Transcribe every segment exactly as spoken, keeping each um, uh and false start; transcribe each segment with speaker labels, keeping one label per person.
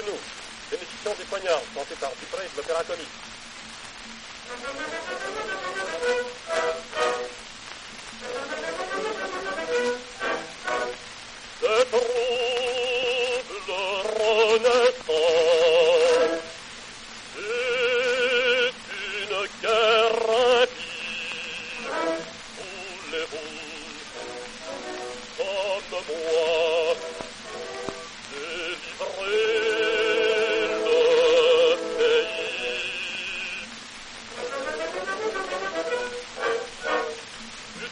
Speaker 1: nous, bénéficiant des poignards, chanté par Dupré de l'Opéra Comique. Cette trouble renaissance est une guerre impie. Voulez-vous, comme moi, délivrer le pays du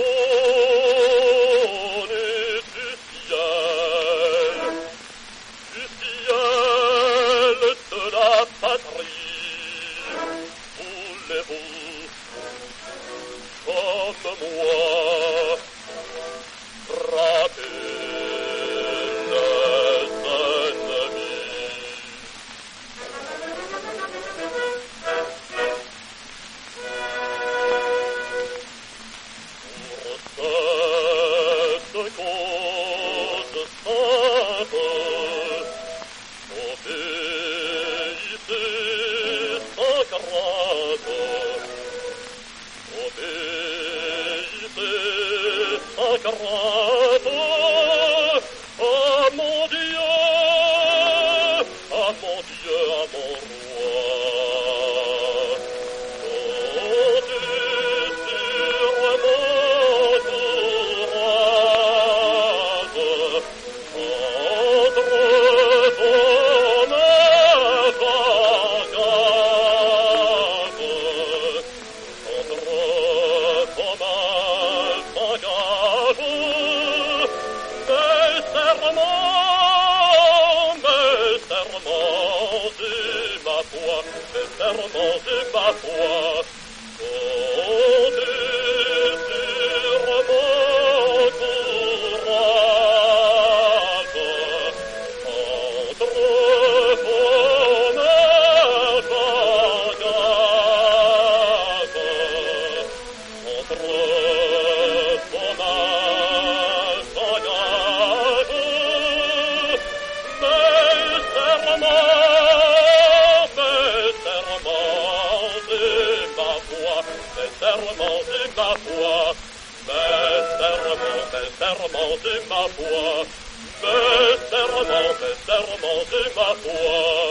Speaker 1: trône et du ciel, du ciel de la patrie? Voulez-vous, comme moi, frapper les ennemis? Pour cette cause sainte, obéissez sans crainte, obéissez sans crainte à mon Dieu, à mon Dieu, à mon roi. Comptez sur mon courage, entre ton bagage, entre ton bagage, mes serments, mes serments et ma foi, mes serments et ma foi. Comptez sur mon courage, entre ton bagage, entre ton bagage, mes serments, mes serments et ma foi, mes serments et ma foi, mes serments, mes serments et ma foi, mes serments, mes serments et ma foi.